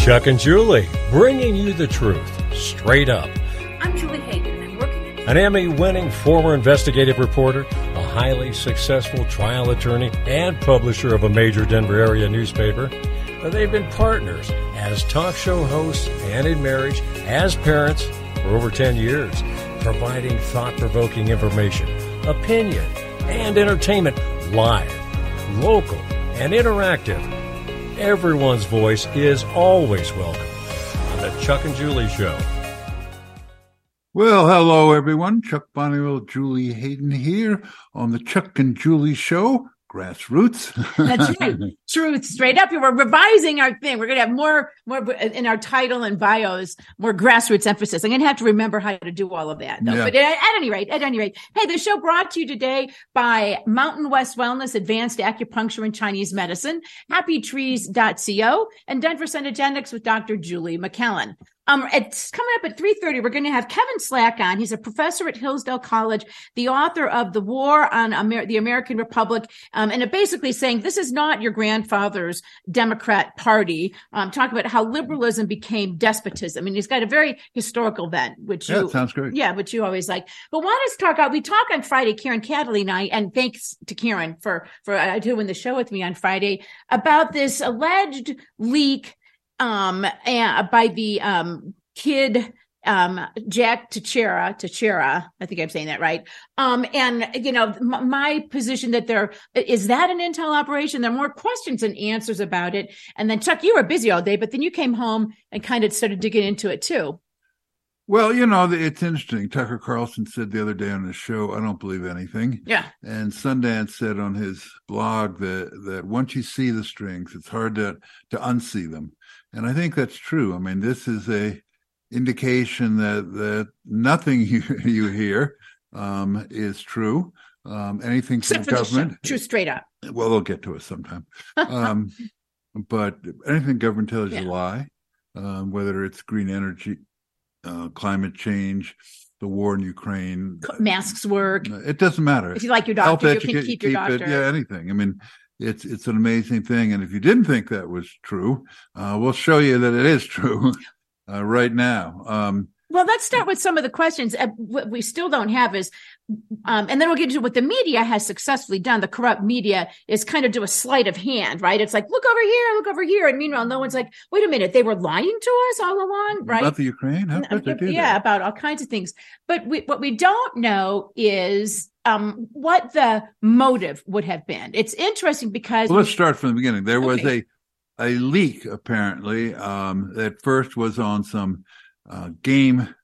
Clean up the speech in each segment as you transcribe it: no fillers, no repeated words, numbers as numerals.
Chuck and Julie, bringing you the truth, straight up. I'm Julie Hayden. I'm working at An Emmy-winning former investigative reporter, a highly successful trial attorney, and publisher of a major Denver area newspaper. They've been partners as talk show hosts and in marriage, as parents for over 10 years, providing thought-provoking information, opinion, and entertainment live, local, and interactive. Everyone's voice is always welcome on the Chuck and Julie Show. Well, hello, everyone. Chuck Bonneville, Julie Hayden here on the Chuck and Julie Show, Grassroots. That's right. Truth, straight up. We're revising our thing. We're going to have more in our title and bios, more grassroots emphasis. I'm going to have to remember how to do all of that, though. Yeah. But at any rate, hey, the show brought to you today by Mountain West Wellness, Advanced Acupuncture and Chinese Medicine, happytrees.co, and Denver Synergetics with Dr. Julie McKellen. It's coming up at 3:30. We're going to have Kevin Slack on. He's a professor at Hillsdale College, the author of The War on the American Republic, and it basically saying this is not your grandfather's Democrat Party. Talk about how liberalism became despotism. And he's got a very historical bent, which sounds great. Yeah, which you always like. But why don't we talk? We talk on Friday, Karen Cadley and I, and thanks to Karen for doing the show with me on Friday about this alleged leak by the kid Jack Teixeira, I think I'm saying that right. And you know, my position that is that an intel operation? There are more questions than answers about it. And then Chuck, you were busy all day, but then you came home and kind of started digging into it too. Well, you know, it's interesting. Tucker Carlson said the other day on his show, I don't believe anything. Yeah. And Sundance said on his blog that once you see the strings, it's hard to unsee them. And I think that's true. I mean, this is a indication that nothing you hear is true. Anything except from government, true, straight up. Well, they'll get to us sometime. But anything government tells you a lie, whether it's green energy, climate change, the war in Ukraine, masks work. It doesn't matter. If you like your doctor, you can keep your doctor. Anything. I mean, it's an amazing thing. And if you didn't think that was true, we'll show you that it is true right now. Well, let's start with some of the questions. What we still don't have is, and then we'll get into what the media has successfully done. The corrupt media is kind of do a sleight of hand, right? It's like, look over here. And meanwhile, no one's like, wait a minute, they were lying to us all along, right? About the Ukraine? How could they do that? About all kinds of things. But what we don't know is what the motive would have been. It's interesting because... Well, let's start from the beginning. There was a leak, apparently, that first was on some game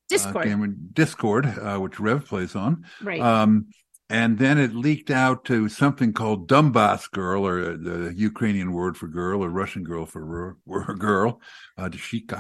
Discord, which Rev plays on. Right. And then it leaked out to something called Donbass Girl, or the Ukrainian word for girl, or Russian girl for girl, Dashika.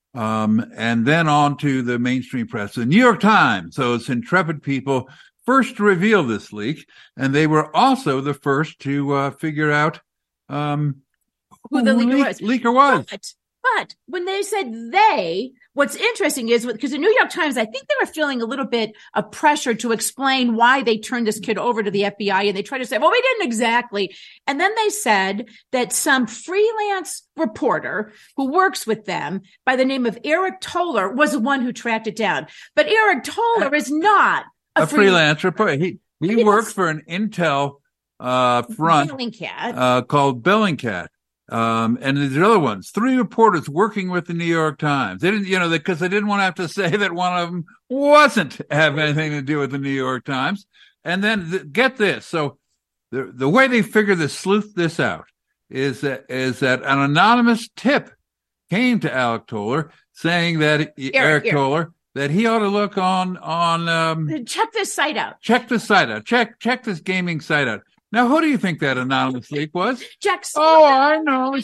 And then on to the mainstream press, the New York Times. So it's intrepid people first to reveal this leak, and they were also the first to figure out who the leaker was. But when they said what's interesting is because the New York Times, I think they were feeling a little bit of pressure to explain why they turned this kid over to the FBI. And they tried to say, well, we didn't exactly. And then they said that some freelance reporter who works with them by the name of Eric Toller was the one who tracked it down. But Eric Toller is not a freelance reporter. He worked for an intel front called Bellingcat. And there's other ones, 3 reporters working with the New York Times. They didn't, because they didn't want to have to say that one of them wasn't have anything to do with the New York Times. And then get this. So the way they sleuth this out is that an anonymous tip came to Alec Toller saying that Eric Toller, that he ought to look on check this site out. Check this gaming site out. Now, who do you think that anonymous leak was? Jackson. Oh, I know.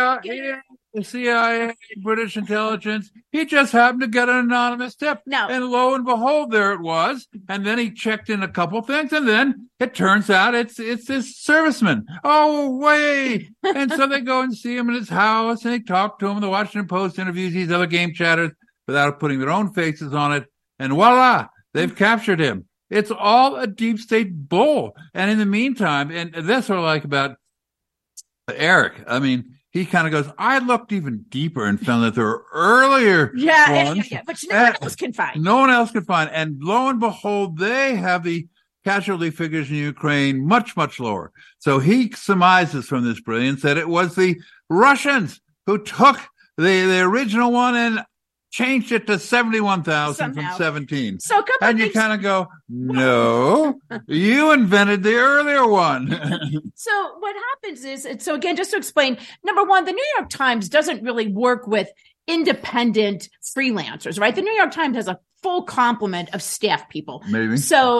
CIA, British intelligence. He just happened to get an anonymous tip. No. And lo and behold, there it was. And then he checked in a couple things. And then it turns out it's this serviceman. Oh, wait. And so they go and see him in his house and they talk to him. The Washington Post interviews these other game chatters without putting their own faces on it. And voila, they've captured him. It's all a deep state bull. And in the meantime, and that's what I like about Eric. I mean, he kind of goes, I looked even deeper and found that there are earlier ones. Which no one else can find. No one else can find. And lo and behold, they have the casualty figures in Ukraine much, much lower. So he surmises from this brilliance that it was the Russians who took the original one and changed it to 71,000 from 17. So and you kind of go, no, you invented the earlier one. So what happens is, so again, just to explain, number one, the New York Times doesn't really work with independent freelancers, right? The New York Times has a full complement of staff people. Maybe. So,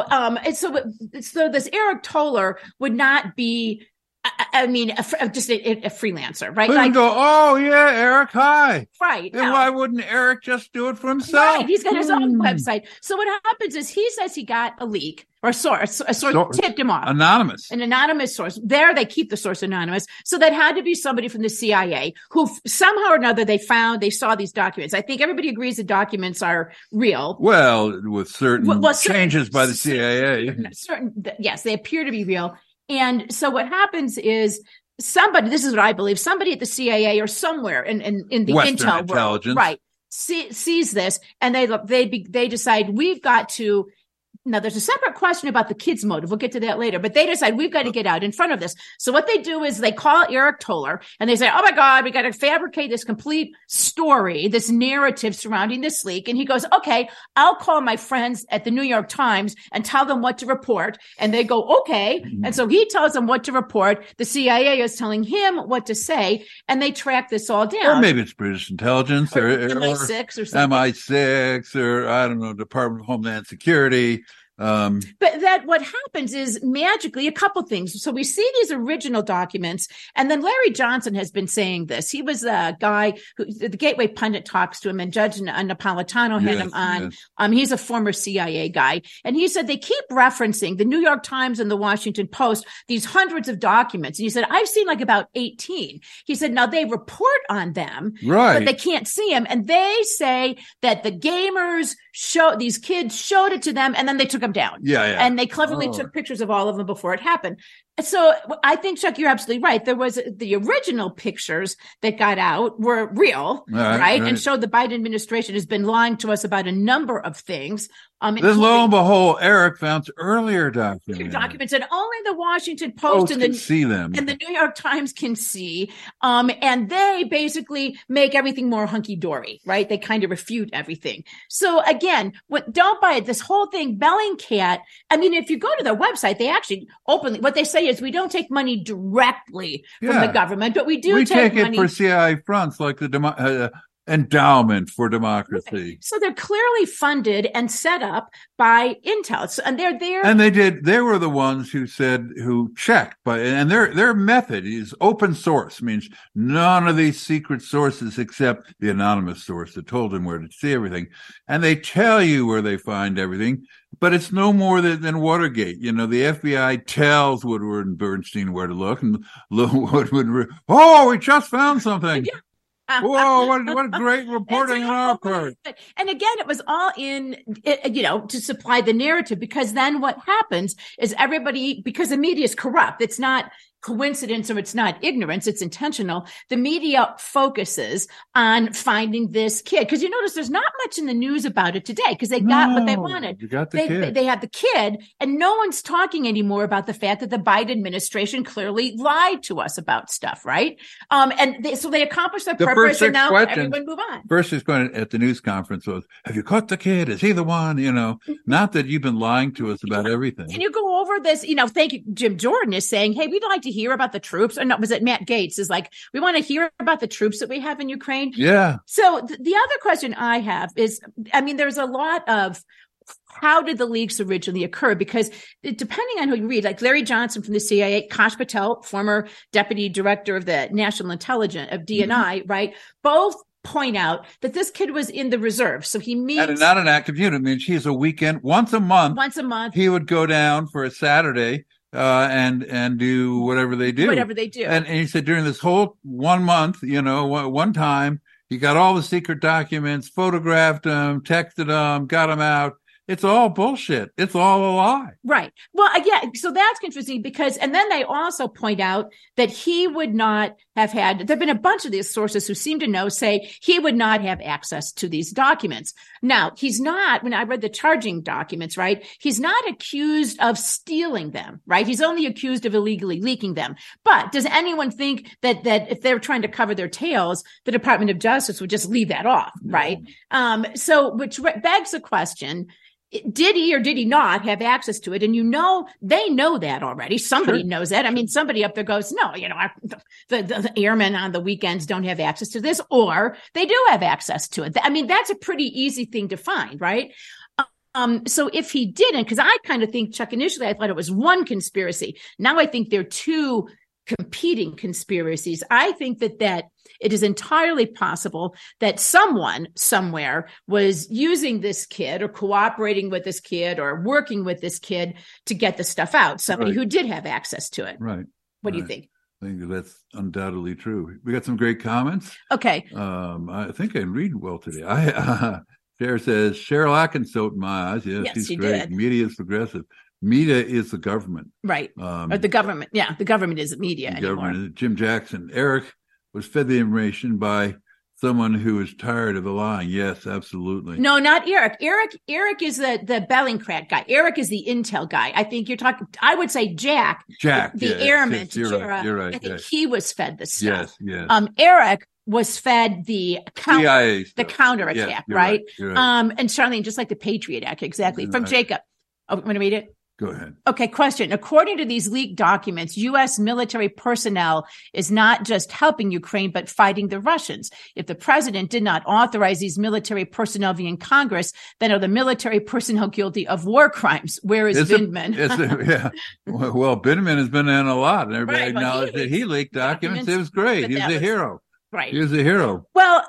so this Eric Toller would not be, just a freelancer, right? Like, go, oh yeah, Eric, hi. Right. And why wouldn't Eric just do it for himself? Right. He's got his own website. So what happens is he says he got a leak or a source tipped him off. Anonymous. An anonymous source. There they keep the source anonymous. So that had to be somebody from the CIA who somehow or another they saw these documents. I think everybody agrees the documents are real. Well, with certain changes by the CIA. Yes, they appear to be real. And so what happens is this is what I believe, somebody at the CIA or somewhere in the Western intel world, right, sees this and they decide we've got to. Now, there's a separate question about the kids' motive. We'll get to that later. But they decide we've got to get out in front of this. So what they do is they call Eric Toller and they say, oh, my God, we got to fabricate this complete story, this narrative surrounding this leak. And he goes, OK, I'll call my friends at the New York Times and tell them what to report. And they go, OK. Mm-hmm. And so he tells them what to report. The CIA is telling him what to say. And they track this all down. Or maybe it's British intelligence or MI6 or something. MI6 or, I don't know, Department of Homeland Security. But that what happens is magically a couple things. So we see these original documents, and then Larry Johnson has been saying this. He was a guy who the Gateway Pundit talks to him, and Judge Napolitano had him on. Yes. He's a former CIA guy, and he said they keep referencing the New York Times and the Washington Post, these hundreds of documents. And he said, I've seen like about 18. He said, now they report on them, right, but they can't see them. And they say that the gamers these kids showed it to them, and then they took them down. Yeah. And they cleverly took pictures of all of them before it happened. So I think, Chuck, you're absolutely right. There was the original pictures that got out were real, right? And showed the Biden administration has been lying to us about a number of things. Then lo and behold, Eric found earlier documents. And only the Washington Post and can see them. And the New York Times can see. And they basically make everything more hunky-dory, right? They kind of refute everything. So again, don't buy it. This whole thing, Bellingcat, I mean, if you go to their website, they actually openly, what they say is we don't take money directly from the government, but we take money. It for CIA fronts like the Endowment for Democracy. So they're clearly funded and set up by Intel. And they're there. And they were the ones who checked, and their method is open source, means none of these secret sources except the anonymous source that told them where to see everything. And they tell you where they find everything, but it's no more than Watergate. You know, the FBI tells Woodward and Bernstein where to look, and Woodward, we just found something. Yeah. Whoa, what great reporting on our part. And again, it was all to supply the narrative, because then what happens is because the media is corrupt. It's not coincidence or it's not ignorance, it's intentional. The media focuses on finding this kid, because you notice there's not much in the news about it today, because they got what they wanted. You got the kid. They had the kid, and no one's talking anymore about the fact that the Biden administration clearly lied to us about stuff, right? So they accomplished their purpose, and now everyone move on. First is going at the news conference was, have you caught the kid? Is he the one? You know, not that you've been lying to us about everything. And you go over this, thank you. Jim Jordan is saying, hey, we'd like to hear about the troops. Or no, was it Matt Gaetz is like, we want to hear about the troops that we have in Ukraine. Yeah. So the other question I have is, there's a lot of how did the leaks originally occur? Because depending on who you read, like Larry Johnson from the CIA, Kash Patel, former deputy director of the National Intelligence of DNI, right? Both point out that this kid was in the reserve. So he meets. And not an active unit. I mean, he's a weekend, once a month. He would go down for a Saturday and do whatever they do. And he said during this whole 1 month, one time, he got all the secret documents, photographed them, texted them, got them out. It's all bullshit. It's all a lie. Right. Well, yeah. So that's interesting because, and then they also point out that he would not have had, there've been a bunch of these sources who seem to know, say he would not have access to these documents. Now, he's not, when I read the charging documents, right, he's not accused of stealing them, right? He's only accused of illegally leaking them. But does anyone think that if they're trying to cover their tails, the Department of Justice would just leave that off, right? So, which begs the question, did he or did he not have access to it? And they know that already. Somebody knows that. I mean, somebody up there goes, no, the airmen on the weekends don't have access to this, or they do have access to it. I mean, that's a pretty easy thing to find, right? So if he didn't, because I kind of think, Chuck, initially I thought it was one conspiracy. Now I think there are two competing conspiracies. I think that it is entirely possible that someone somewhere was using this kid or cooperating with this kid or working with this kid to get the stuff out. Somebody who did have access to it. Right. What do you think? I think that's undoubtedly true. We got some great comments. Okay. I think I read well today. Cher says, Cheryl Atkins opened my eyes. Yes, she's great. Did. Media is progressive. Media is the government. Right. Or the government. Yeah, the government isn't media anymore. Jim Jackson. Eric was fed the information by someone who is tired of the lying. Yes, absolutely. No, not Eric. Eric is the Bellingcat guy. Eric is the intel guy. I think you're talking, I would say Jack, the airman. You're right. I think he was fed the stuff. Yes. Eric was fed the counterattack, right? You're right. And Charlene, just like the Patriot Act, exactly. From Jacob. Oh, want to read it? Go ahead. Okay, question. According to these leaked documents, U.S. military personnel is not just helping Ukraine, but fighting the Russians. If the president did not authorize these military personnel via Congress, then are the military personnel guilty of war crimes? Where is Vindman? Well, Vindman has been in a lot, and everybody acknowledged that he leaked documents. It was great. He was a hero. Right. He was a hero. Well,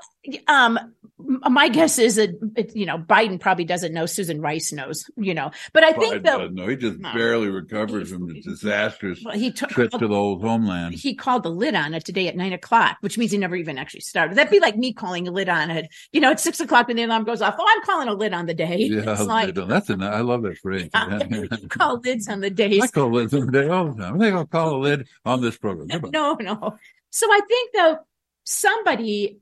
my guess is that, Biden probably doesn't know. Susan Rice knows, but I think though, no, he just barely recovered from the disastrous trip to the old homeland. He called the lid on it today at 9:00, which means he never even actually started. That'd be like me calling a lid on it, at 6:00 when the alarm goes off. Oh, I'm calling a lid on the day. Yeah, it's like, I love that phrase. You call lids on the days. I call lids on the day all the time. I think I'll call a lid on this program. No. So I think though, somebody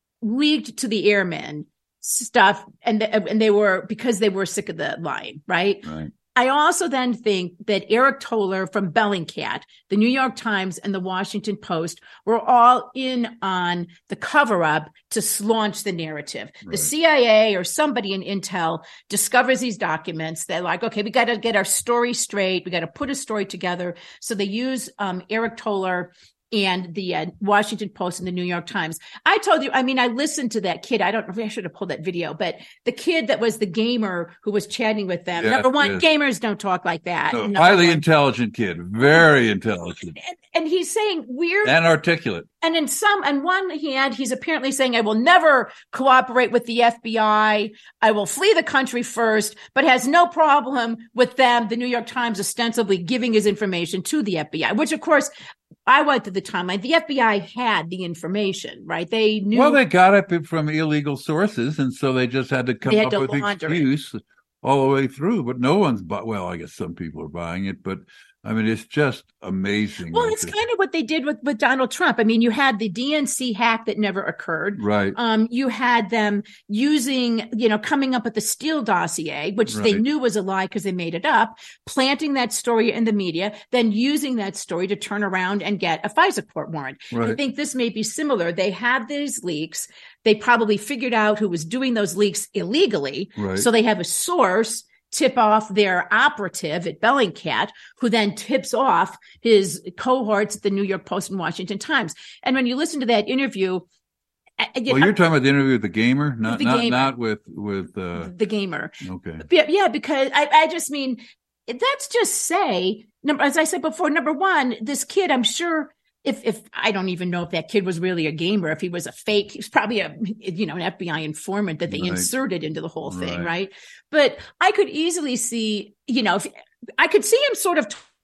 leaked to the airmen stuff and they were, because they were sick of the lying, right? I also then think that Eric Toller from Bellingcat, the New York Times and the Washington Post were all in on the cover-up to launch the narrative. The CIA or somebody in Intel discovers these documents. They're like, okay, we got to get our story straight. We got to put a story together. So they use Eric Toller and the Washington Post and the New York Times. I told you, I listened to that kid. I don't know if I should have pulled that video, but the kid that was the gamer who was chatting with them. Number one, gamers don't talk like that. No, highly intelligent kid, very intelligent. And he's saying weird and articulate. And on one hand, he's apparently saying, I will never cooperate with the FBI. I will flee the country first, but has no problem with them, the New York Times, ostensibly giving his information to the FBI, which of course, I went to the timeline. The FBI had the information, right? They knew. Well, they got it from illegal sources, and so they just had to come up with an excuse all the way through. But no one's well, I guess some people are buying it, but it's just amazing. Well, it's kind of what they did with Donald Trump. You had the DNC hack that never occurred. Right. You had them using, coming up with the Steele dossier, which they knew was a lie because they made it up, planting that story in the media, then using that story to turn around and get a FISA court warrant. Right. I think this may be similar. They have these leaks. They probably figured out who was doing those leaks illegally. Right. So they have a source tip off their operative at Bellingcat, who then tips off his cohorts at the New York Post and Washington Times. And when you listen to that interview, you're talking about the interview with the gamer, not with the gamer. Okay. Yeah, because I just mean, let's just say, as I said before, number one, this kid, I'm sure. If I don't even know if that kid was really a gamer, if he was a fake, he was probably an FBI informant that they inserted into the whole thing, right? But I could easily see, if I could see him sort of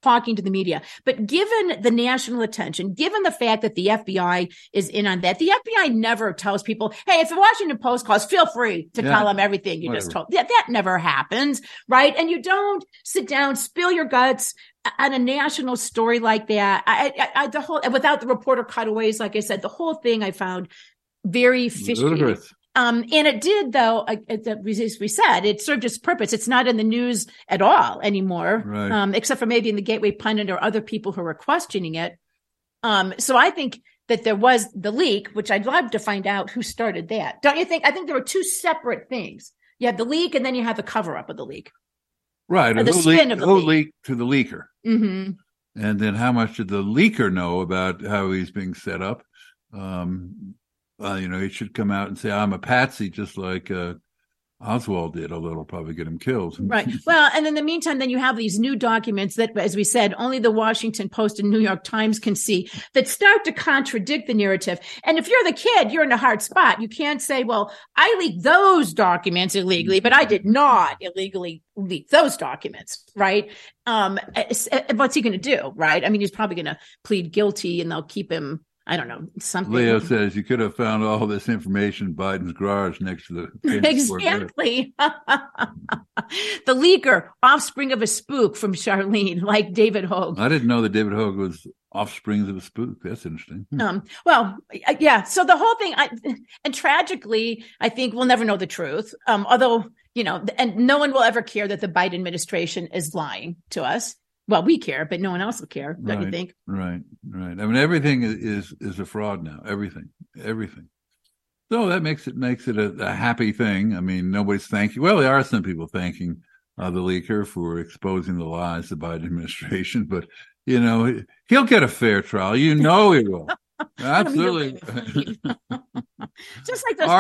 talking to the media. But given the national attention, given the fact that the FBI is in on that, the FBI never tells people, hey, if the Washington Post calls, feel free to tell them everything you just told. That never happens, right? And you don't sit down, spill your guts on a national story like that. The whole, without the reporter cutaways, like I said, the whole thing I found very fishy. And it did, though, as we said, it served its purpose. It's not in the news at all anymore, except for maybe in the Gateway Pundit or other people who were questioning it. So I think that there was the leak, which I'd love to find out who started that. Don't you think? I think there were two separate things. You have the leak, and then you have the cover up of the leak. Right. Or the spin of the leak. Leak to the leaker. Mm-hmm. And then how much did the leaker know about how he's being set up? He should come out and say, I'm a patsy, just like Oswald did, although it'll probably get him killed. Right. Well, and in the meantime, then you have these new documents that, as we said, only the Washington Post and New York Times can see that start to contradict the narrative. And if you're the kid, you're in a hard spot. You can't say, well, I leaked those documents illegally, but I did not illegally leak those documents, right? What's he going to do, right? I mean, he's probably going to plead guilty and they'll keep him, I don't know, something. Leo says you could have found all this information in Biden's garage next to the exactly. The leaker, offspring of a spook from Charlene, like David Hogue. I didn't know that David Hogue was offspring of a spook. That's interesting. Well, yeah. So the whole thing, and tragically, I think we'll never know the truth. Although, and no one will ever care that the Biden administration is lying to us. Well, we care, but no one else will care, don't you think? Right. I mean, everything is a fraud now. Everything. So that makes it a happy thing. I mean, nobody's thanking. Well, there are some people thanking the leaker for exposing the lies of the Biden administration, but he'll get a fair trial. He will. Absolutely. Just like those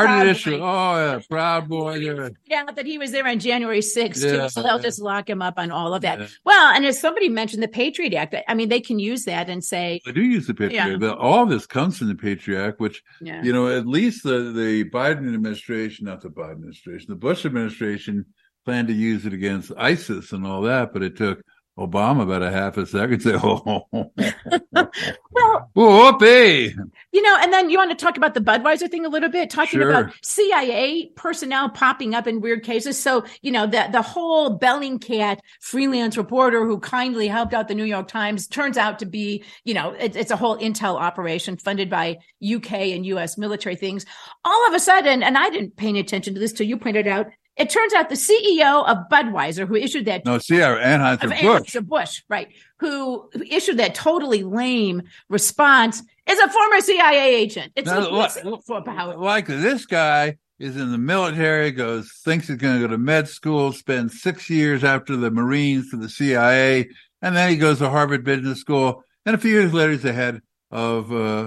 Proud Boy. Yeah, that he was there on January 6th, too, so they'll just lock him up on all of that. Yeah. Well, and as somebody mentioned, the Patriot Act, I mean, they can use that and say... They do use the Patriot Act. All this comes from the Patriot Act, which, at least the Biden administration, not the Biden administration, the Bush administration planned to use it against ISIS and all that, but it took Obama about a half a second to say, whoopee. And then you want to talk about the Budweiser thing a little bit, talking about CIA personnel popping up in weird cases. So, the whole Bellingcat freelance reporter who kindly helped out the New York Times turns out to be, it's a whole intel operation funded by UK and US military things. All of a sudden, and I didn't pay any attention to this till you pointed out, it turns out the CEO of Budweiser, who issued that... Anheuser-Busch, right, who issued that totally lame response, is a former CIA agent. It's like this guy is in the military, thinks he's going to go to med school, spend 6 years after the Marines to the CIA, and then he goes to Harvard Business School, and a few years later he's the head of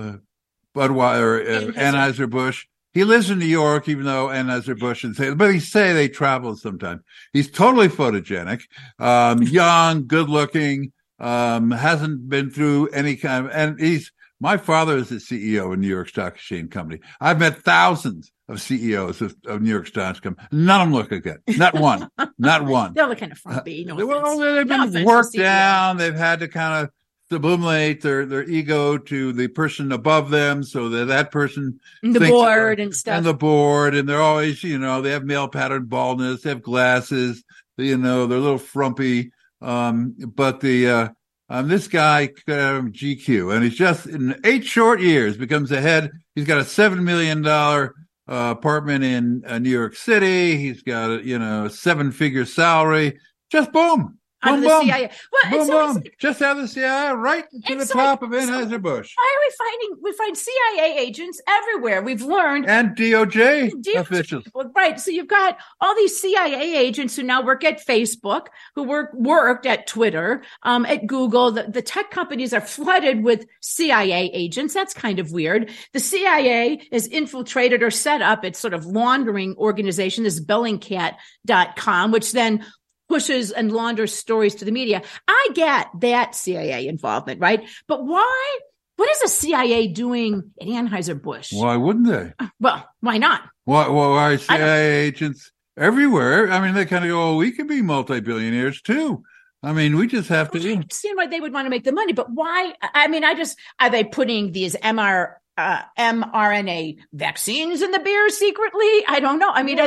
Budweiser, Anheuser-Busch. He lives in New York, even though Anheuser-Busch but he say they travel sometimes. He's totally photogenic, young, good looking, hasn't been through any kind of, and my father is the CEO of New York Stock Exchange Company. I've met thousands of CEOs of New York Stock Company. None of them look like that. Not one. Not one. They're kind of frumpy. They've been worked down. They've had to kind of sublimate their ego to the person above them, so that person the board and stuff, and the board, and they're always they have male pattern baldness, they have glasses, they're a little frumpy. But this guy got out of GQ, and he's just in 8 short years becomes the head. He's got a $7 million apartment in New York City. He's got a 7-figure salary. Just boom. Out of the CIA. Well, boom. Just out of the CIA, right to the top of Anheuser-Busch. Why are we find CIA agents everywhere? We've learned. And DOJ officials. Right. So you've got all these CIA agents who now work at Facebook, who worked at Twitter, at Google. The tech companies are flooded with CIA agents. That's kind of weird. The CIA is infiltrated or set up its sort of laundering organization, this Bellingcat.com, which then pushes and launders stories to the media. I get that CIA involvement, right? But why? What is the CIA doing at Anheuser-Busch? Why wouldn't they? Well, why not? Why are CIA agents everywhere? I mean, they kind of go, we could be multi-billionaires too. I mean, we just have to. I understand why they would want to make the money, but why? I mean, are they putting these mRNA vaccines in the beer secretly? I don't know. I mean,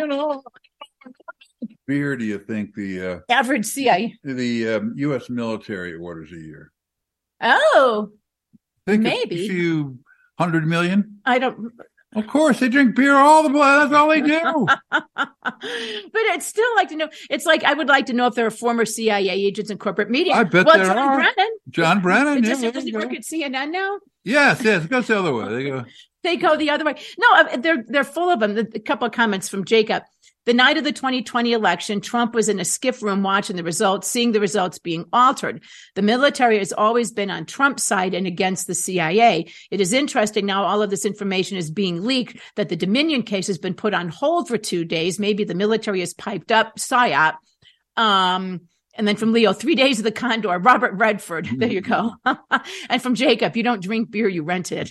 beer do you think the average CIA, the U.S. military orders a year? Oh, maybe a few 100 million. I don't. Of course, they drink beer all the time. That's all they do. But I'd still like to know. It's like I would like to know if there are former CIA agents in corporate media. I bet there are. John Brennan. Does he work at CNN now? Yes. It goes the other way. They go the other way. No, they're full of them. A couple of comments from Jacob. The night of the 2020 election, Trump was in a skiff room watching the results, seeing the results being altered. The military has always been on Trump's side and against the CIA. It is interesting now all of this information is being leaked, that the Dominion case has been put on hold for 2 days. Maybe the military has piped up PSYOP. And then from Leo, 3 days of the Condor, Robert Redford. There you go. And from Jacob, you don't drink beer, you rent it.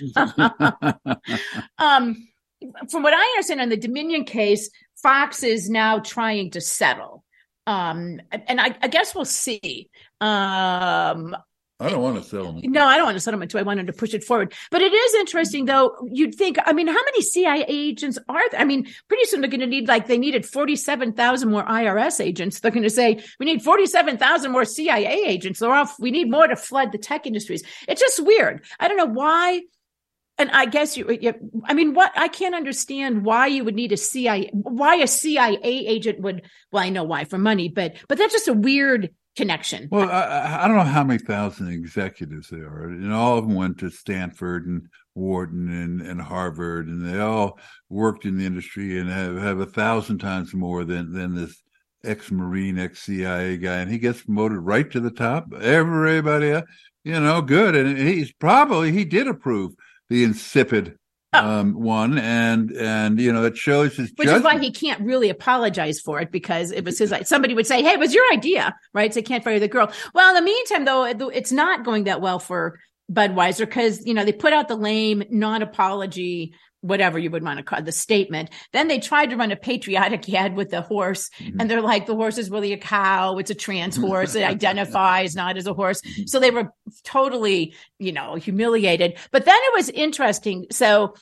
From what I understand on the Dominion case, Fox is now trying to settle. And I guess we'll see. I don't want a settlement. No, I don't want a settlement too. I wanted to push it forward. But it is interesting, though. You'd think, I mean, how many CIA agents are there? I mean, pretty soon they're going to need, like they needed 47,000 more IRS agents. They're going to say, we need 47,000 more CIA agents. We need more to flood the tech industries. It's just weird. I don't know why. And I guess I can't understand why you would need why a CIA agent would, well, I know why, for money, but that's just a weird connection. Well, I don't know how many thousand executives there are, and all of them went to Stanford and Wharton and Harvard, and they all worked in the industry and have 1,000 times more than this ex-Marine, ex-CIA guy, and he gets promoted right to the top. Everybody, good. And he did approve the insipid one, and it shows his which is why he can't really apologize for it, because it was his. Somebody would say, hey, it was your idea, right? So they can't fire the girl. Well, in the meantime, though, it's not going that well for Budweiser, because they put out the lame non-apology, whatever you would want to call it, the statement. Then they tried to run a patriotic ad with the horse, and they're like, the horse is really a cow. It's a trans horse. It identifies not as a horse. So they were totally, humiliated. But then it was interesting. So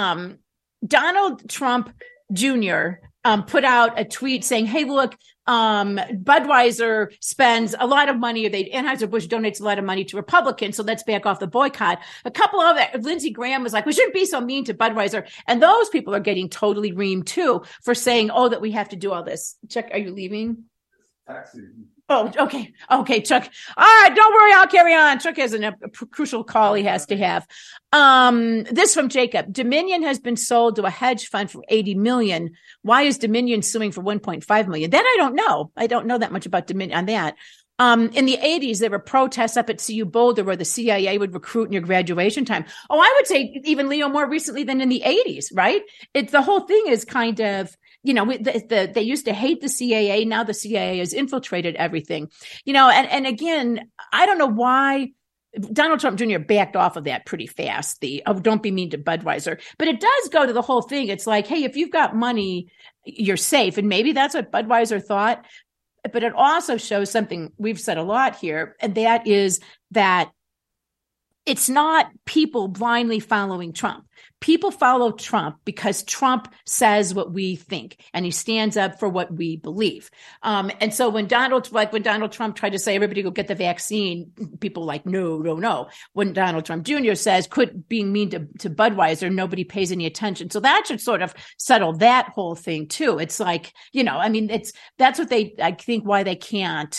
Donald Trump Jr. Put out a tweet saying, hey, look, Budweiser spends a lot of money, Anheuser-Busch donates a lot of money to Republicans, so let's back off the boycott. A couple of that, Lindsey Graham was like, we shouldn't be so mean to Budweiser. And those people are getting totally reamed too for saying, that we have to do all this. Chuck, are you leaving? Taxi. Oh, okay. Okay, Chuck. All right, don't worry, I'll carry on. Chuck has a crucial call he has to have. This from Jacob. Dominion has been sold to a hedge fund for $80 million. Why is Dominion suing for $1.5 million? That I don't know. I don't know that much about Dominion on that. In the 80s, there were protests up at CU Boulder where the CIA would recruit in your graduation time. Oh, I would say even, Leo, more recently than in the 80s, right? The whole thing is kind of, they used to hate the CIA. Now the CIA has infiltrated everything, and again, I don't know why Donald Trump Jr. backed off of that pretty fast. Don't be mean to Budweiser, but it does go to the whole thing. It's like, hey, if you've got money, you're safe. And maybe that's what Budweiser thought, but it also shows something we've said a lot here. And that is that it's not people blindly following Trump. People follow Trump because Trump says what we think, and he stands up for what we believe. And so when Donald Trump tried to say everybody go get the vaccine, people were like, no. When Donald Trump Jr. says quit being mean to Budweiser, nobody pays any attention. So that should sort of settle that whole thing too. It's like, that's what I think why they can't.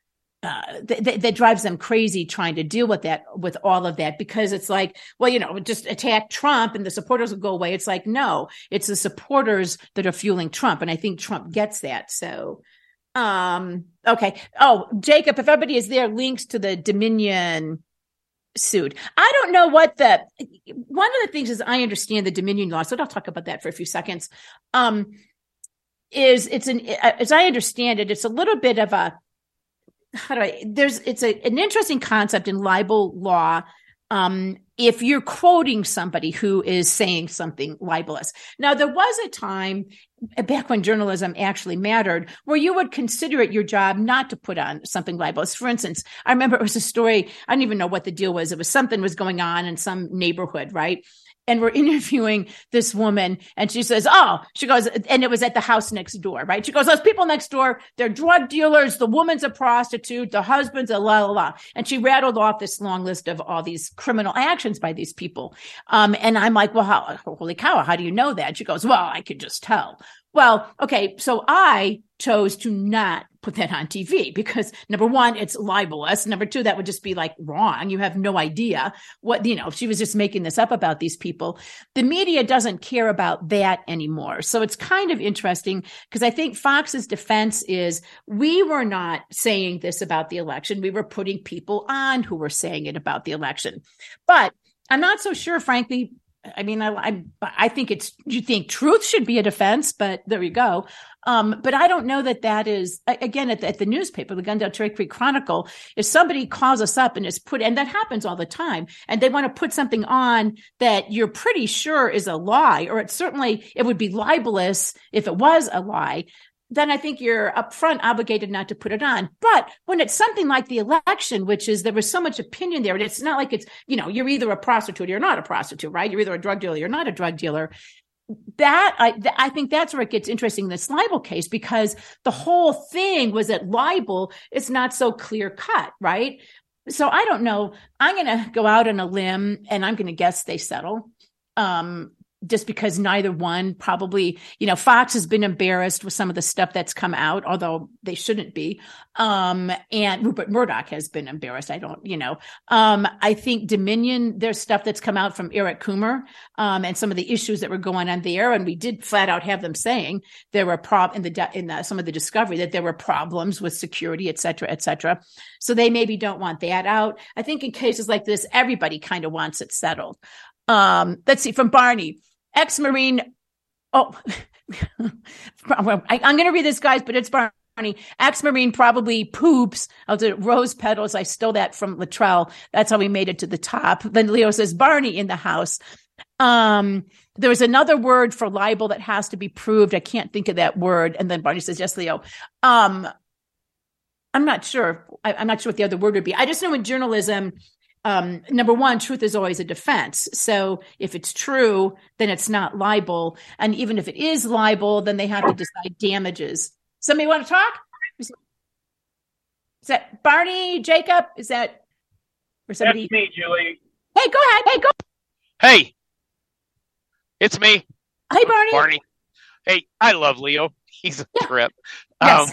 That drives them crazy trying to deal with all of that, because it's like, well, just attack Trump and the supporters will go away. It's like, no, it's the supporters that are fueling Trump. And I think Trump gets that. So, okay. Oh, Jacob, if everybody is there, links to the Dominion suit. I don't know one of the things is I understand the Dominion law. So I'll talk about that for a few seconds. As I understand it, it's a little bit of an interesting concept in libel law if you're quoting somebody who is saying something libelous. Now, there was a time back when journalism actually mattered where you would consider it your job not to put on something libelous. For instance, I remember it was a story. I don't even know what the deal was. It was something was going on in some neighborhood, right? And we're interviewing this woman and she says, she goes, and it was at the house next door, right? She goes, those people next door, they're drug dealers. The woman's a prostitute. The husband's a la, la, la. And she rattled off this long list of all these criminal actions by these people. And I'm like, well, holy cow, how do you know that? She goes, well, I could just tell. Well, okay. So I chose to not put that on TV because number one, it's libelous. Number two, that would just be like wrong. You have no idea what, she was just making this up about these people. The media doesn't care about that anymore. So it's kind of interesting because I think Fox's defense is we were not saying this about the election. We were putting people on who were saying it about the election. But I'm not so sure, frankly. I mean, I think you think truth should be a defense, but there you go. But I don't know that is, again, at the newspaper, the Glendale Cherry Creek Chronicle, if somebody calls us up and and that happens all the time, and they want to put something on that you're pretty sure is a lie, or it would be libelous if it was a lie, then I think you're upfront obligated not to put it on. But when it's something like the election, which is there was so much opinion there, and it's not like it's, you're either a prostitute or you're not a prostitute, right? You're either a drug dealer or you're not a drug dealer. That I think that's where it gets interesting in this libel case, because the whole thing was that libel is not so clear cut, right? So I don't know. I'm going to go out on a limb and I'm going to guess they settle. Just because neither one probably, Fox has been embarrassed with some of the stuff that's come out, although they shouldn't be. And Rupert Murdoch has been embarrassed. I think Dominion, there's stuff that's come out from Eric Coomer, and some of the issues that were going on there. And we did flat out have them saying there were some of the discovery that there were problems with security, et cetera, et cetera. So they maybe don't want that out. I think in cases like this, everybody kind of wants it settled. Let's see, from Barney, ex-Marine. I'm going to read this, guys, but it's Barney. Ex-Marine probably poops. Rose petals. I stole that from Luttrell. That's how we made it to the top. Then Leo says, Barney in the house. There's another word for libel that has to be proved. I can't think of that word. And then Barney says, yes, Leo. I'm not sure. I'm not sure what the other word would be. I just know in journalism, number one, truth is always a defense. So if it's true, then it's not libel. And even if it is libel, then they have to decide damages. Somebody want to talk? Is that Barney, Jacob? Is that or somebody? That's me, Julie. Hey, go ahead. Hey, it's me. Hey, Barney. Hey, I love Leo. He's a trip. Yes.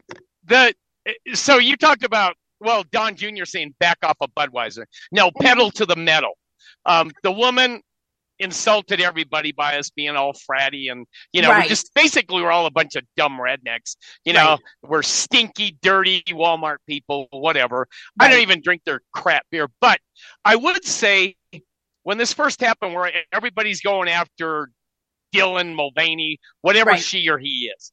So you talked about, Don Jr. saying back off of Budweiser. No, pedal to the metal. The woman insulted everybody by us being all fratty and, right. we're all a bunch of dumb rednecks. Right. We're stinky, dirty Walmart people, whatever. Right. I don't even drink their crap beer. But I would say when this first happened, where everybody's going after Dylan Mulvaney, whatever right. she or he is,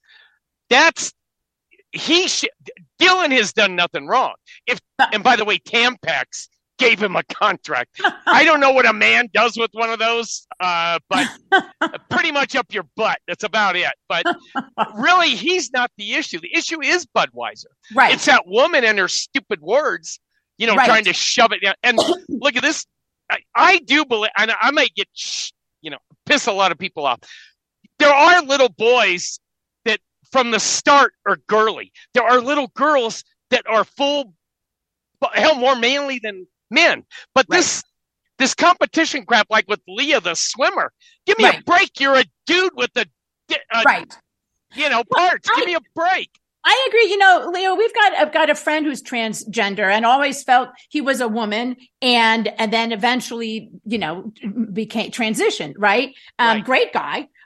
Dylan has done nothing wrong. And by the way, Tampax gave him a contract. I don't know what a man does with one of those, but pretty much up your butt. That's about it. But really, he's not the issue. The issue is Budweiser. Right. It's that woman and her stupid words, right. trying to shove it down. And look at this. I do believe, and I might get, piss a lot of people off. There are little boys that from the start are girly. There are little girls that are more manly than men. But right. this competition crap, like with Leah, the swimmer, give me right. a break. You're a dude with right. Parts. Give me a break. I agree. Leo, I've got a friend who's transgender and always felt he was a woman and then eventually, became transitioned. Right. Right. Great guy.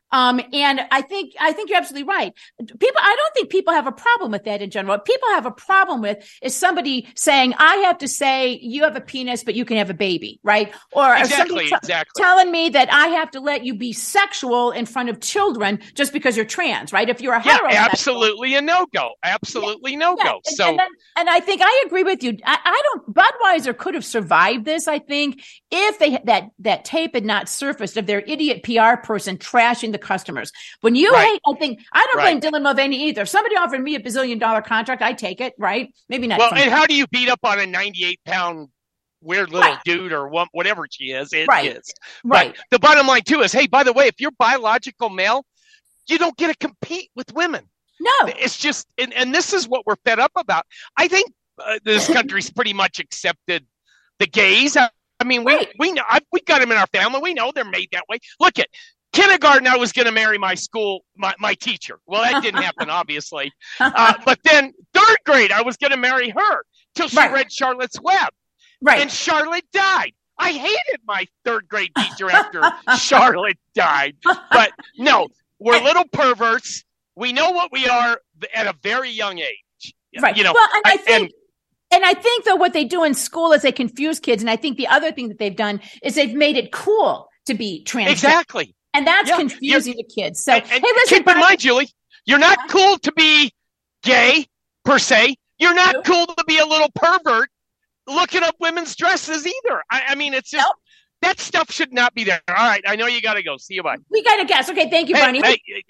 And I think you're absolutely right. I don't think people have a problem with that in general. What people have a problem with is somebody saying, I have to say you have a penis, but you can have a baby, right? Or exactly. telling me that I have to let you be sexual in front of children just because you're trans, right? If you're a heterosexual. Absolutely a no-go. Absolutely no-go. So, and I think I agree with you. Budweiser could have survived this, I think, if that tape had not surfaced of their idiot PR person trashing the customers. When you hate, I don't blame Dylan Mulvaney either. If somebody offered me $1 billion contract, I'd take it, right? Maybe not. Well, and how do you beat up on a 98-pound weird little dude or whatever she is? It is. Right. But the bottom line too is, hey, by the way, if you're biological male, you don't get to compete with women. No, it's just, and this is what we're fed up about. I think this country's pretty much accepted the gays. I mean, we know we got them in our family. We know they're made that way. Look at kindergarten. I was going to marry my teacher. Well, that didn't happen, obviously. But then third grade, I was going to marry her till she read Charlotte's Web. Right. And Charlotte died. I hated my third grade teacher after Charlotte died. But no, we're little perverts. We know what we are at a very young age. Right. You know, well, and I think though what they do in school is they confuse kids. And I think the other thing that they've done is they've made it cool to be trans. Exactly. And that's confusing the kids. So, hey, listen, keep in mind, Julie, you're not cool to be gay per se. You're not cool to be a little pervert looking up women's dresses either. I mean, it's just that stuff should not be there. All right, I know you got to go. See you, bye. We got to guess. Okay, thank you, Barney.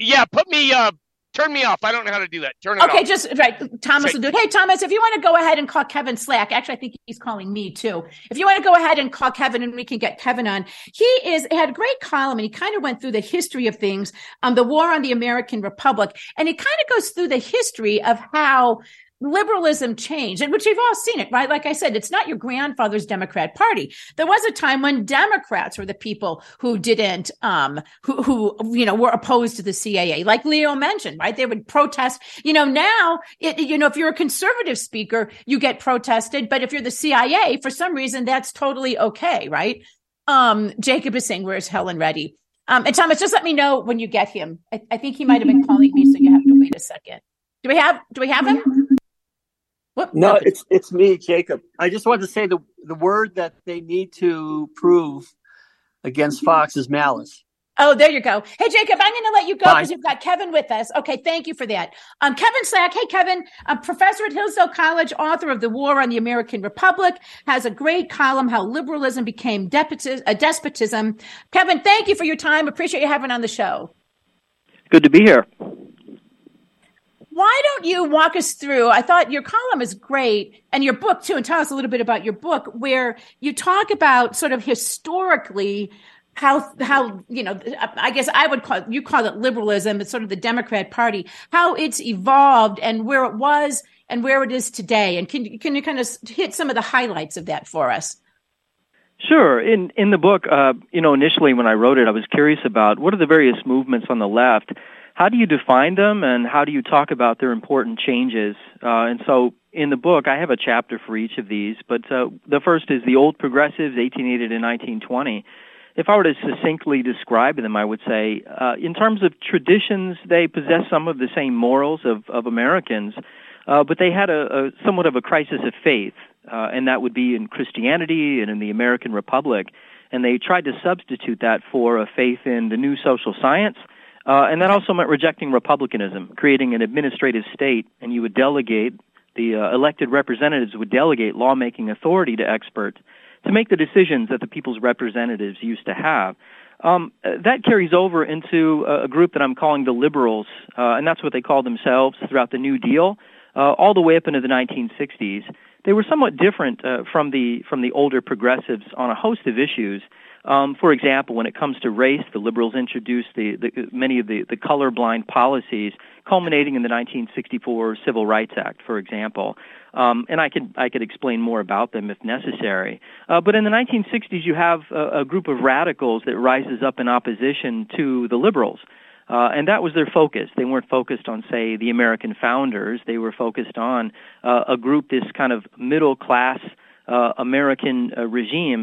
Turn me off. I don't know how to do that. Turn it off. Okay, just right. Thomas will do it. Hey, Thomas, if you want to go ahead and call Kevin Slack, actually, I think he's calling me too. If you want to go ahead and call Kevin and we can get Kevin on. He had a great column and he kind of went through the history of things, the war on the American Republic. And he kind of goes through the history of how liberalism changed, and which we've all seen it, right? Like I said, it's not your grandfather's Democrat Party. There was a time when Democrats were the people who didn't, who were opposed to the CIA, like Leo mentioned, right? They would protest. Now, if you're a conservative speaker, you get protested, but if you're the CIA, for some reason, that's totally okay, right? Jacob is saying, "Where's Helen Reddy?" And Thomas, just let me know when you get him. I think he might have been calling me, so you have to wait a second. Do we have him? No, it's me, Jacob. I just wanted to say the word that they need to prove against Fox is malice. Oh, there you go. Hey, Jacob, I'm going to let you go because you've got Kevin with us. Okay, thank you for that. Kevin Slack. Hey, Kevin, a professor at Hillsdale College, author of The War on the American Republic, has a great column, How Liberalism Became Despotism. Kevin, thank you for your time. Appreciate you having on the show. Good to be here. Why don't you walk us through? I thought your column is great, and your book too, and tell us a little bit about your book, where you talk about sort of historically how I guess I would call it liberalism. It's sort of the Democrat Party, how it's evolved and where it was and where it is today. And can you kind of hit some of the highlights of that for us? Sure. In the book, initially when I wrote it, I was curious about what are the various movements on the left. How do you define them, and how do you talk about their important changes? And so in the book, I have a chapter for each of these, but the first is the old progressives, 1880 to 1920. If I were to succinctly describe them, I would say, in terms of traditions, they possess some of the same morals of Americans, but they had a somewhat of a crisis of faith, and that would be in Christianity and in the American Republic. And they tried to substitute that for a faith in the new social science. And that also meant rejecting republicanism, creating an administrative state, and you would delegate, the elected representatives would delegate lawmaking authority to experts to make the decisions that the people's representatives used to have. That carries over into a group that I'm calling the liberals, and that's what they call themselves throughout the New Deal, all the way up into the 1960s. They were somewhat different from the older progressives on a host of issues. For example, when it comes to race, the liberals introduced many of the colorblind policies, culminating in the 1964 Civil Rights Act, for example. And I could explain more about them if necessary. But in the 1960s, you have a group of radicals that rises up in opposition to the liberals. And that was their focus. They weren't focused on, say, the American founders. They were focused on a group, this kind of middle-class American regime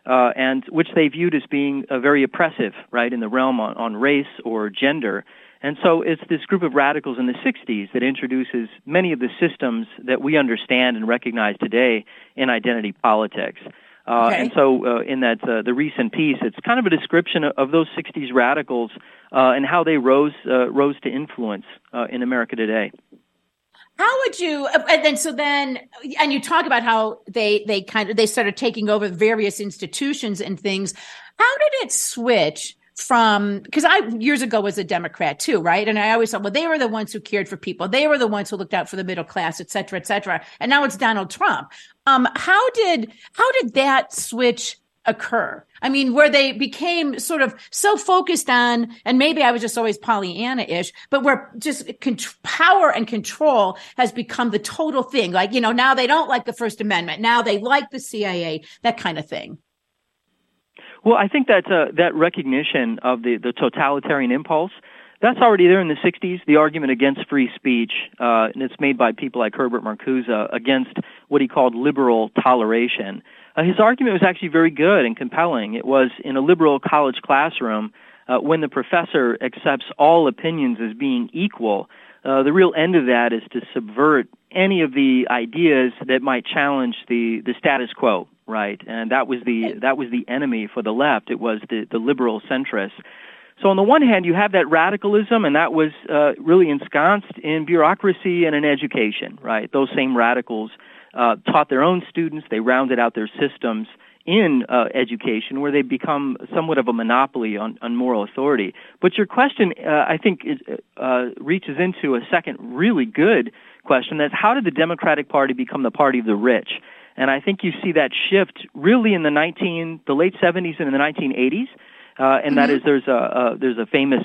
and which they viewed as being very oppressive, right, in the realm on race or gender. And so it's this group of radicals in the 60s that introduces many of the systems that we understand and recognize today in identity politics. And so in that the recent piece, it's kind of a description of those 60s radicals and how they rose to influence in America today. How would you, and you talk about how they started taking over various institutions and things. How did it switch from, because I years ago was a Democrat too, right? And I always thought, well, they were the ones who cared for people. They were the ones who looked out for the middle class, et cetera, et cetera. And now it's Donald Trump. How did that switch occur? I mean, where they became sort of so focused on, and maybe I was just always Pollyanna-ish, but where just power and control has become the total thing. Like, now they don't like the First Amendment. Now they like the CIA, that kind of thing. Well, I think that recognition of the totalitarian impulse, that's already there in the 60s, the argument against free speech, and it's made by people like Herbert Marcuse against what he called liberal toleration. His argument was actually very good and compelling. It was in a liberal college classroom, when the professor accepts all opinions as being equal, the real end of that is to subvert any of the ideas that might challenge the status quo, right? And that was the enemy for the left. It was the liberal centrists. So on the one hand, you have that radicalism, and that was really ensconced in bureaucracy and in education, right? Those same radicals taught their own students. They rounded out their systems in education, where they become somewhat of a monopoly on moral authority. But your question, I think, reaches into a second really good question. That's, how did the Democratic Party become the party of the rich? And I think you see that shift really in the late 70s and in the 1980s. And that is, there's a famous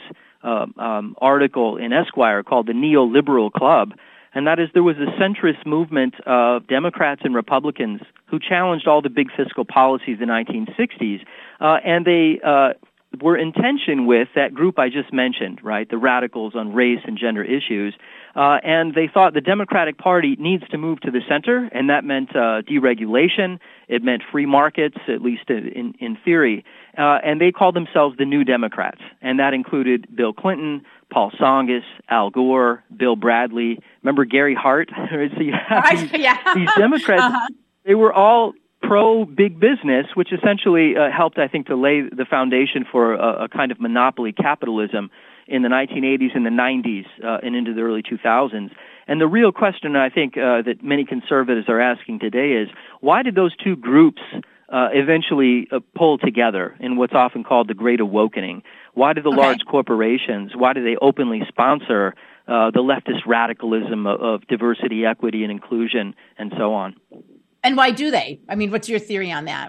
article in Esquire called the Neoliberal Club, and that is, there was a centrist movement of Democrats and Republicans who challenged all the big fiscal policies in the 1960s, and they were in tension with that group I just mentioned, right, the radicals on race and gender issues, and they thought the Democratic Party needs to move to the center, and that meant deregulation, it meant free markets, at least in theory, and they called themselves the New Democrats, and that included Bill Clinton, Paul Tsongas, Al Gore, Bill Bradley. Remember Gary Hart? So you have these Democrats, they were all pro-big business, which essentially helped, I think, to lay the foundation for a kind of monopoly capitalism in the 1980s and the 90s and into the early 2000s. And the real question, I think, that many conservatives are asking today is, why did those two groups eventually pull together in what's often called the Great Awakening? Why do the large corporations, why do they openly sponsor the leftist radicalism of diversity, equity, and inclusion, and so on? And why do they? I mean, what's your theory on that?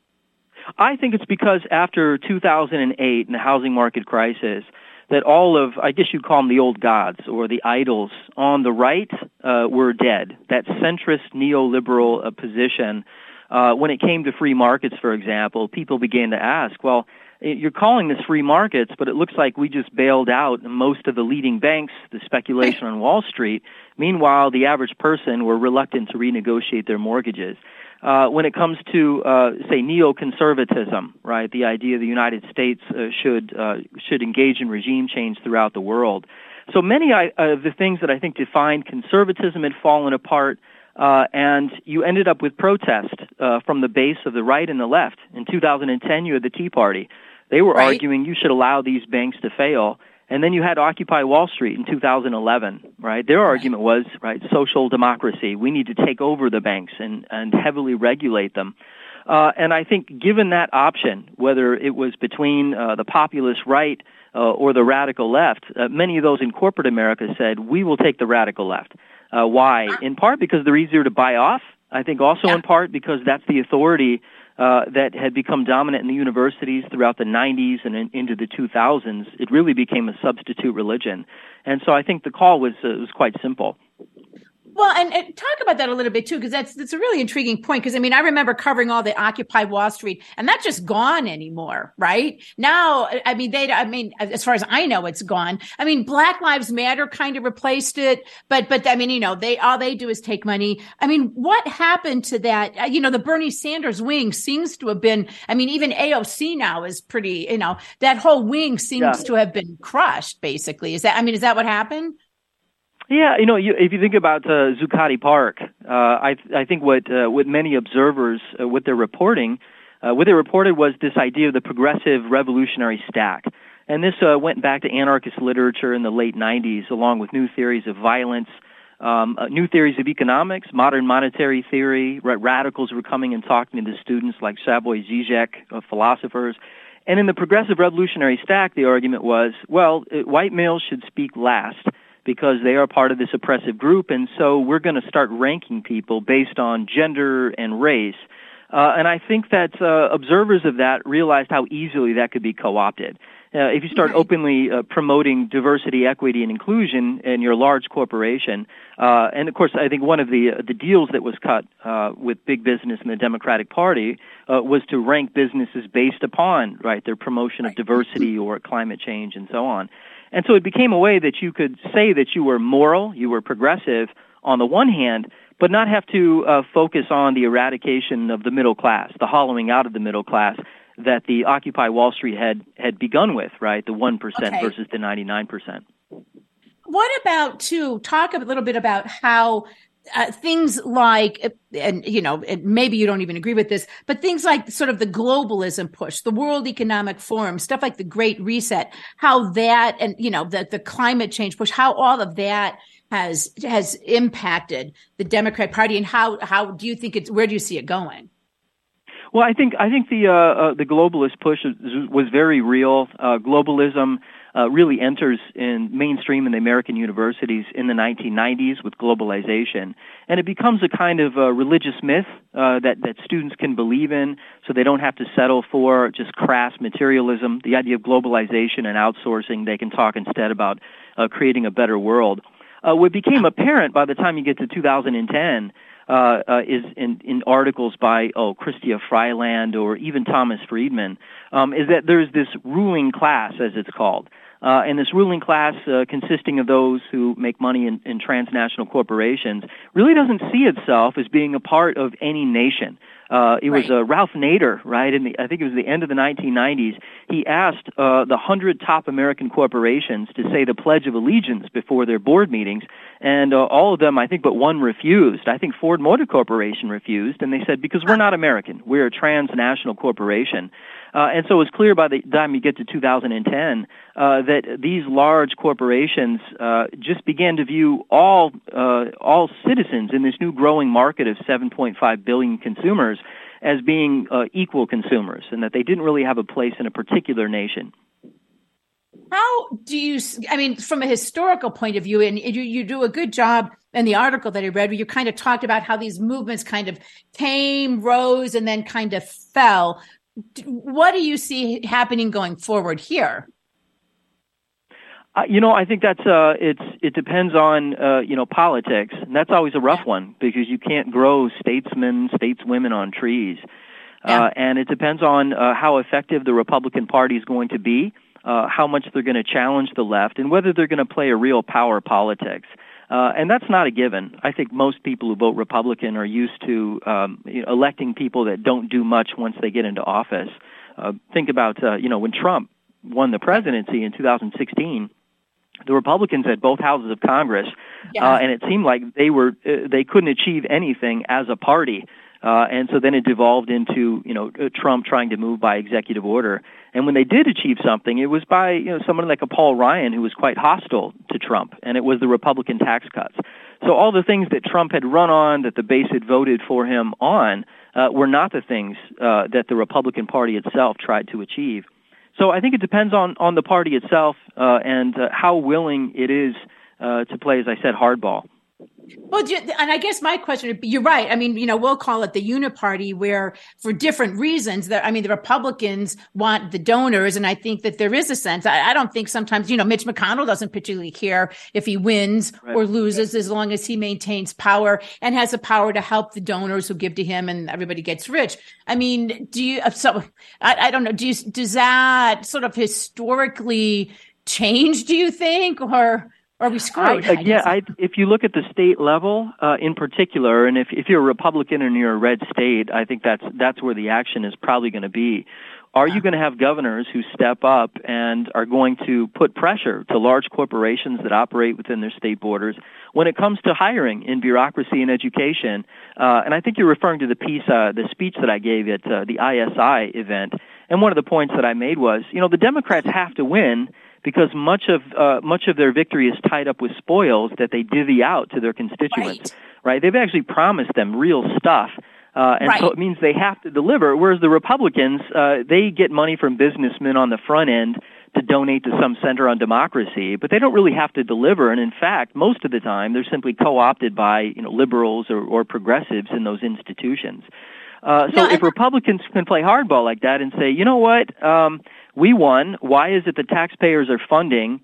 I think it's because after 2008 and the housing market crisis, that all of, I guess you'd call them the old gods or the idols on the right were dead. That centrist neoliberal position, when it came to free markets, for example, people began to ask, well, you're calling this free markets, but it looks like we just bailed out most of the leading banks, the speculation on Wall Street. Meanwhile, the average person were reluctant to renegotiate their mortgages. When it comes to, say, neoconservatism, right, the idea the United States should engage in regime change throughout the world. So many of the things that I think defined conservatism had fallen apart, and you ended up with protest from the base of the right and the left. In 2010, you had the Tea Party. They were arguing you should allow these banks to fail. And then you had Occupy Wall Street in 2011, right? Their argument was, right, social democracy. We need to take over the banks and heavily regulate them. And I think given that option, whether it was between the populist right or the radical left, many of those in corporate America said, we will take the radical left. Why? In part because they're easier to buy off. I think also in part because that's the authority that had become dominant in the universities throughout the 90s and into the 2000s. It really became a substitute religion. And so I think the call was quite simple. Well, and talk about that a little bit too, because that's a really intriguing point. Because I mean, I remember covering all the Occupy Wall Street, and that's just gone anymore, right? Now, I mean, as far as I know, it's gone. I mean, Black Lives Matter kind of replaced it, but I mean, all they do is take money. I mean, what happened to that? The Bernie Sanders wing seems to have been. I mean, even AOC now is pretty. That whole wing seems to have been crushed. Basically, is that what happened? Yeah, if you think about Zuccotti Park, I think what many observers, what they reported was this idea of the progressive revolutionary stack. And this went back to anarchist literature in the late 90s, along with new theories of violence, new theories of economics, modern monetary theory. Radicals were coming and talking to the students like Slavoj Žižek, philosophers. And in the progressive revolutionary stack, the argument was, white males should speak last, because they are part of this oppressive group, and so we're going to start ranking people based on gender and race. And I think that observers of that realized how easily that could be co-opted. If you start openly promoting diversity, equity, and inclusion in your large corporation, and of course, I think one of the deals that was cut with big business in the Democratic Party was to rank businesses based upon their promotion of diversity or climate change and so on. And so it became a way that you could say that you were moral, you were progressive on the one hand, but not have to focus on the eradication of the middle class, the hollowing out of the middle class that the Occupy Wall Street had begun with, right? The 1% versus the 99%. What about, talk a little bit about how things like, and maybe you don't even agree with this, but things like sort of the globalism push, the World Economic Forum, stuff like the Great Reset, how that, and the climate change push, how all of that has impacted the Democratic Party, and how do you think where do you see it going? Well, I think the globalist push was very real. Globalism really enters in mainstream in the American universities in the 1990s with globalization, and it becomes a kind of religious myth that students can believe in, so they don't have to settle for just crass materialism. The idea of globalization and outsourcing, they can talk instead about creating a better world. What became apparent by the time you get to 2010 is in articles by Chrystia Freeland or even Thomas Friedman, is that there's this ruling class, as it's called. And this ruling class, consisting of those who make money in transnational corporations, really doesn't see itself as being a part of any nation. It was Ralph Nader, right? I think it was the end of the 1990s. He asked the 100 top American corporations to say the Pledge of Allegiance before their board meetings, and all of them, I think, but one refused. I think Ford Motor Corporation refused, and they said, because we're not American, we're a transnational corporation. And so it was clear by the time you get to 2010 that these large corporations just began to view all citizens in this new growing market of 7.5 billion consumers as being equal consumers, and that they didn't really have a place in a particular nation. How do you, from a historical point of view, and you do a good job in the article that I read, where you kind of talked about how these movements kind of came, rose, and then kind of fell. What do you see happening going forward here? I think that's it depends on politics, and that's always a rough one because you can't grow stateswomen on trees, and it depends on how effective the Republican Party is going to be, how much they're going to challenge the left, and whether they're going to play a real power politics. And that's not a given. I think most people who vote Republican are used to electing people that don't do much once they get into office. Think about when Trump won the presidency in 2016. The Republicans had both houses of Congress, and it seemed like they couldn't achieve anything as a party. And so then it devolved into, Trump trying to move by executive order. And when they did achieve something, it was by, someone like a Paul Ryan who was quite hostile to Trump, and it was the Republican tax cuts. So all the things that Trump had run on, that the base had voted for him on, were not the things that the Republican Party itself tried to achieve. So I think it depends on the party itself and how willing it is to play, as I said, hardball. Well, and I guess my question would be, you're right. I mean, we'll call it the uniparty, where for different reasons the Republicans want the donors. And I think that there is a sense, I don't think sometimes, Mitch McConnell doesn't particularly care if he wins or loses, as long as he maintains power and has the power to help the donors who give to him and everybody gets rich. I mean, I don't know, does that sort of historically change, do you think, or are we screwed? If you look at the state level in particular, and if you're a Republican and you're a red state, I think that's where the action is probably going to be. Are you going to have governors who step up and are going to put pressure to large corporations that operate within their state borders when it comes to hiring in bureaucracy and education? And I think you're referring to the speech that I gave at the ISI event. And one of the points that I made was, the Democrats have to win because much of their victory is tied up with spoils that they divvy out to their constituents, right? They've actually promised them real stuff, so it means they have to deliver, whereas the Republicans, they get money from businessmen on the front end to donate to some center on democracy, but they don't really have to deliver, and in fact, most of the time, they're simply co-opted by liberals or progressives in those institutions. If Republicans can play hardball like that and say, you know what, we won. Why is it the taxpayers are funding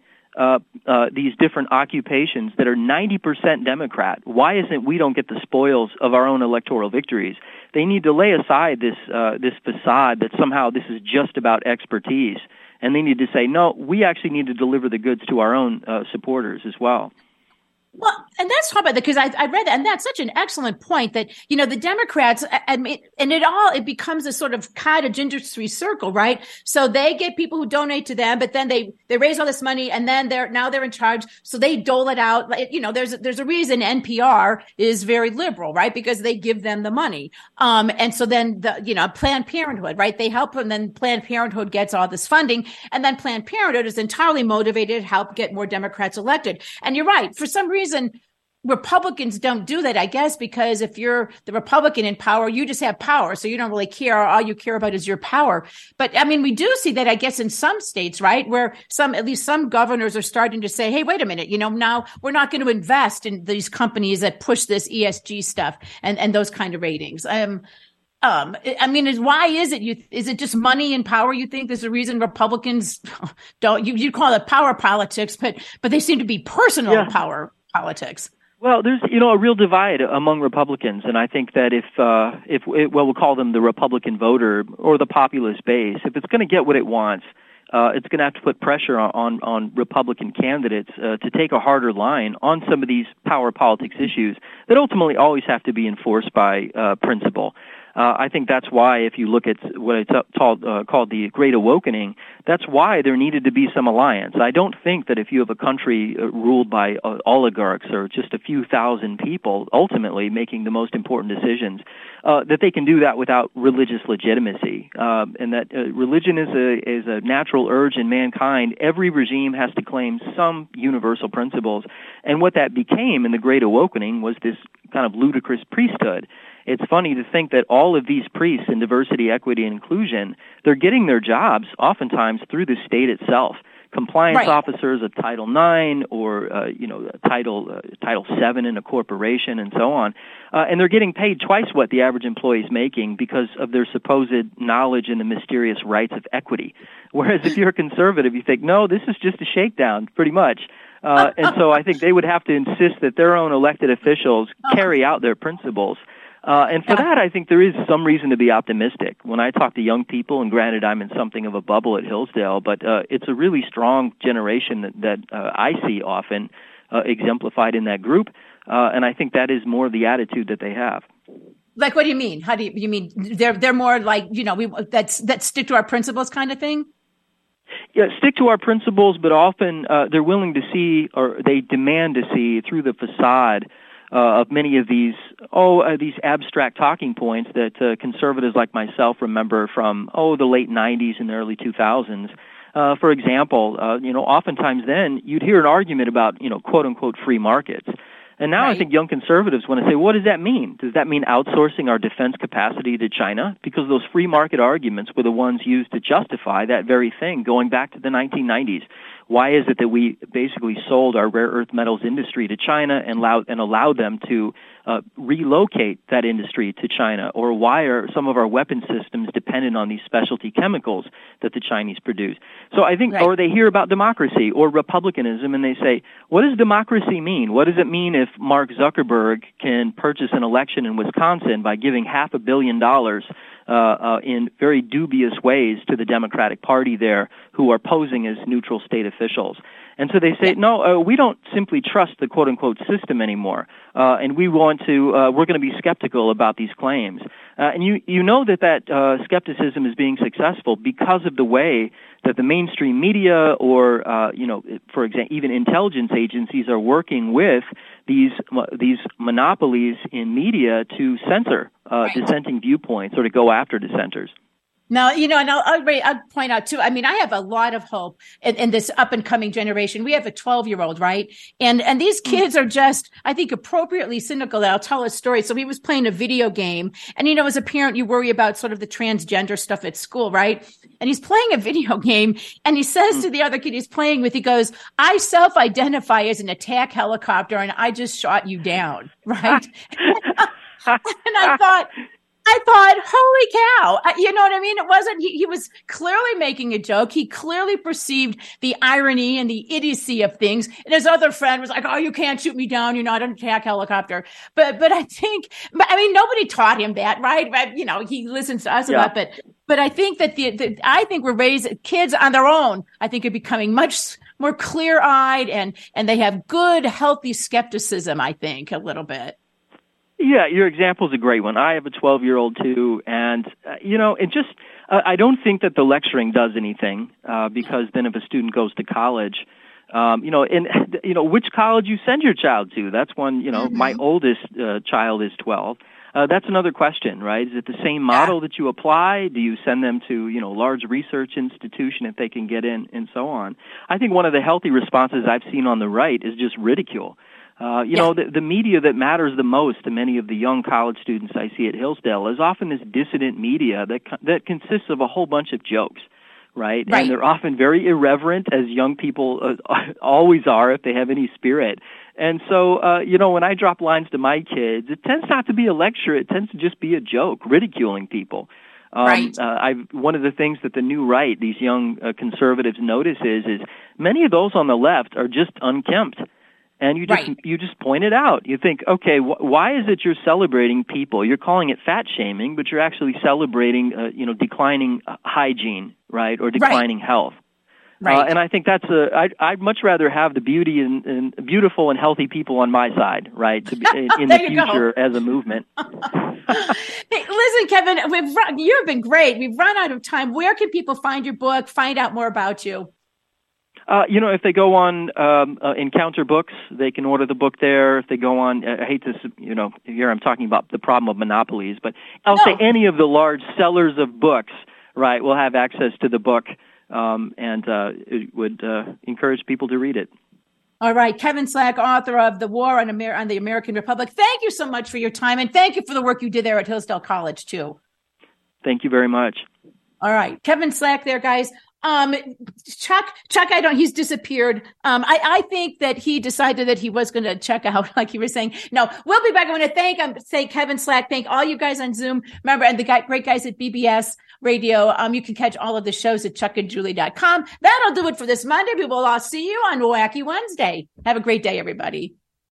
these different occupations that are 90% Democrat? Why isn't we don't get the spoils of our own electoral victories? They need to lay aside this facade that somehow this is just about expertise, and they need to say, no, we actually need to deliver the goods to our own supporters as well. Well, and that's talk about that, because I read that, and that's such an excellent point that, the Democrats admit, and it becomes a sort of cottage industry circle, right? So they get people who donate to them, but then they raise all this money, and then they're in charge. So they dole it out. There's a reason NPR is very liberal, right? Because they give them the money. And so then Planned Parenthood, right? They help them, then Planned Parenthood gets all this funding, and then Planned Parenthood is entirely motivated to help get more Democrats elected. And you're right. For some reason, Republicans don't do that, I guess, because if you're the Republican in power, you just have power. So you don't really care. All you care about is your power. But I mean, we do see that, I guess, in some states, right, where at least some governors are starting to say, hey, wait a minute, now we're not going to invest in these companies that push this ESG stuff and those kind of ratings. I mean, why is it? Is it just money and power? You think there's a reason Republicans don't? You call it power politics, but they seem to be personal power politics. Well, there's a real divide among Republicans, and I think that if we'll call them the Republican voter or the populist base, if it's going to get what it wants, it's going to have to put pressure on Republican candidates to take a harder line on some of these power politics issues that ultimately always have to be enforced by principle. I think that's why, if you look at what I called the Great Awakening, that's why there needed to be some alliance. I don't think that if you have a country ruled by oligarchs or just a few thousand people ultimately making the most important decisions, that they can do that without religious legitimacy, and that religion is a natural urge in mankind. Every regime has to claim some universal principles, and what that became in the Great Awakening was this kind of ludicrous priesthood. It's funny to think that all of these priests in diversity, equity, and inclusion, they're getting their jobs oftentimes through the state itself. Compliance officers of Title IX or Title VII in a corporation and so on, and they're getting paid twice what the average employee is making because of their supposed knowledge in the mysterious rights of equity. Whereas if you're a conservative, you think, no, this is just a shakedown, pretty much. And so I think they would have to insist that their own elected officials carry out their principles. And for that, I think there is some reason to be optimistic. When I talk to young people, and granted I'm in something of a bubble at Hillsdale, but it's a really strong generation that I see often exemplified in that group, and I think that is more the attitude that they have. Like, what do you mean? How do you mean they're more like, that stick to our principles kind of thing? Yeah, stick to our principles, but often they're willing to see, or they demand to see, through the facade of many of these abstract talking points that conservatives like myself remember from the late 90s and the early 2000s. For example, oftentimes then you'd hear an argument about quote unquote free markets. And now I think young conservatives want to say, what does that mean? Does that mean outsourcing our defense capacity to China? Because those free market arguments were the ones used to justify that very thing going back to the 1990s, Why is it that we basically sold our rare earth metals industry to China and allowed them to relocate that industry to China? Or why are some of our weapon systems dependent on these specialty chemicals that the Chinese produce? So I think, or they hear about democracy or republicanism and they say, what does democracy mean? What does it mean if Mark Zuckerberg can purchase an election in Wisconsin by giving $500 million in very dubious ways to the Democratic Party there, who are posing as neutral state officials? And so they say, no, we don't simply trust the quote-unquote system anymore, and we're going to be skeptical about these claims. And you know that skepticism is being successful because of the way that the mainstream media or, for example, even intelligence agencies are working with these monopolies in media to censor dissenting viewpoints or to go after dissenters. Now, and I'll point out, too, I mean, I have a lot of hope in this up-and-coming generation. We have a 12-year-old, right? And these kids are just, I think, appropriately cynical. I'll tell a story. So he was playing a video game. And, as a parent, you worry about sort of the transgender stuff at school, right? And he's playing a video game. And he says to the other kid he's playing with, he goes, I self-identify as an attack helicopter, and I just shot you down, right? And I thought, holy cow, you know what I mean? It wasn't, he was clearly making a joke. He clearly perceived the irony and the idiocy of things. And his other friend was like, oh, you can't shoot me down. You're not an attack helicopter. But I think, nobody taught him that, right? He listens to us about it. But I think that I think we're raising kids on their own. I think are becoming much more clear-eyed and they have good, healthy skepticism, I think, a little bit. Yeah, your example is a great one. I have a 12-year-old too, and I don't think that the lecturing does anything because then if a student goes to college, which college you send your child to? That's one. My oldest child is 12. That's another question, right? Is it the same model that you apply? Do you send them to large research institution if they can get in, and so on? I think one of the healthy responses I've seen on the right is just ridicule. The media that matters the most to many of the young college students I see at Hillsdale is often this dissident media that consists of a whole bunch of jokes, right? And they're often very irreverent, as young people always are if they have any spirit. And so, when I drop lines to my kids, it tends not to be a lecture. It tends to just be a joke, ridiculing people. One of the things that the new right, these young conservatives notice is many of those on the left are just unkempt. And you just point it out. You think, okay, why is it you're celebrating people? You're calling it fat shaming, but you're actually celebrating, declining hygiene, right, or declining health. Right. And I think that's I'd much rather have the beauty and beautiful and healthy people on my side, right, in the future as a movement. Hey, listen, Kevin, you've been great. We've run out of time. Where can people find your book, find out more about you? If they go on Encounter Books, they can order the book there. If they go on, I hate to, here I'm talking about the problem of monopolies, but I'll say any of the large sellers of books, right, will have access to the book, and it would encourage people to read it. All right. Kevin Slack, author of The War on the American Republic. Thank you so much for your time, and thank you for the work you did there at Hillsdale College, too. Thank you very much. All right. Kevin Slack there, guys. Chuck, he's disappeared. I think that he decided that he was going to check out, like you were saying. No, we'll be back. I want to say Kevin Slack, thank all you guys on Zoom. Remember, and the great guys at BBS Radio. You can catch all of the shows at chuckandjulie.com. That'll do it for this Monday. We will all see you on Wacky Wednesday. Have a great day, everybody.